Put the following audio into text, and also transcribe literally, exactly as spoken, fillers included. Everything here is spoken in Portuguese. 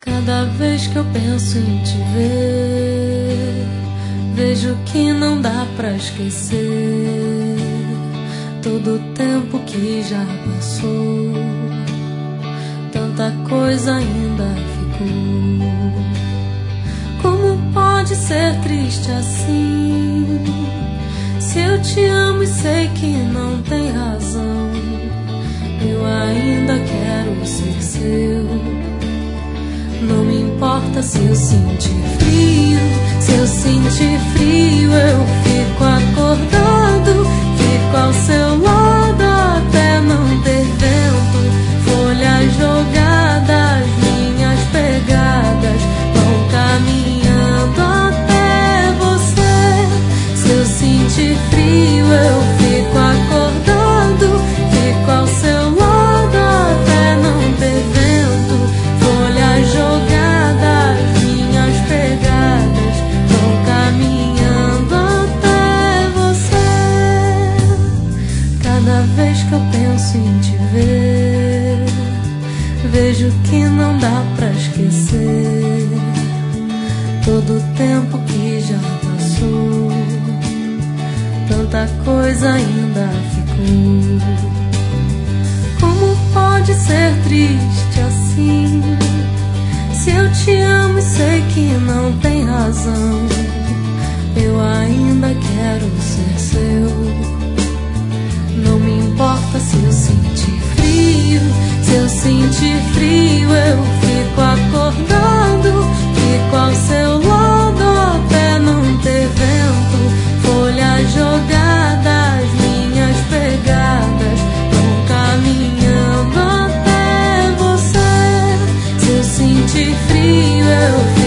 Cada vez que eu penso em te ver, vejo que não dá pra esquecer todo o tempo que já passou. Tanta coisa ainda ficou. Como pode ser triste assim? Se eu te amo e sei que não tem razão, eu ainda quero ser seu. Não me importa se eu sentir frio. Se eu sentir frio, eu fico acordado, fico ao seu lado até não ter vento. Folhas jogadas, minhas pegadas vão caminhando até você. Se eu sentir frio, eu fico acordado, fico ao seu lado até não ter vento. Folhas jogadas, minhas pegadas vão caminhando até você. Cada vez que eu penso em te ver, vejo que não dá pra esquecer todo o tempo que já passou. Tanta coisa ainda ficou. Como pode ser triste assim? Se eu te amo e sei que não tem razão, eu ainda quero ser seu. Não me importa se eu sentir frio. Se eu sentir frio, eu fico acordado, fico ao seu lado até não ter vento. Folhas jogadas, minhas pegadas vão caminhando até você. Se eu sentir frio, eu fico